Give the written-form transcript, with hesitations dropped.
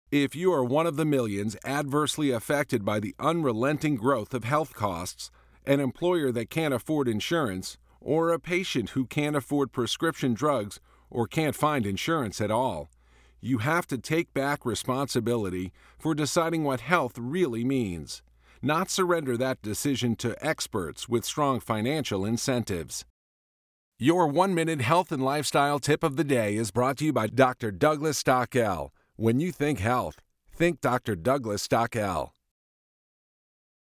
If you are one of the millions adversely affected by the unrelenting growth of health costs, an employer that can't afford insurance, or a patient who can't afford prescription drugs or can't find insurance at all, you have to take back responsibility for deciding what health really means, not surrender that decision to experts with strong financial incentives. Your 1-minute health and lifestyle tip of the day is brought to you by Dr. Douglas Stockel. When you think health, think Dr. Douglas Stockel.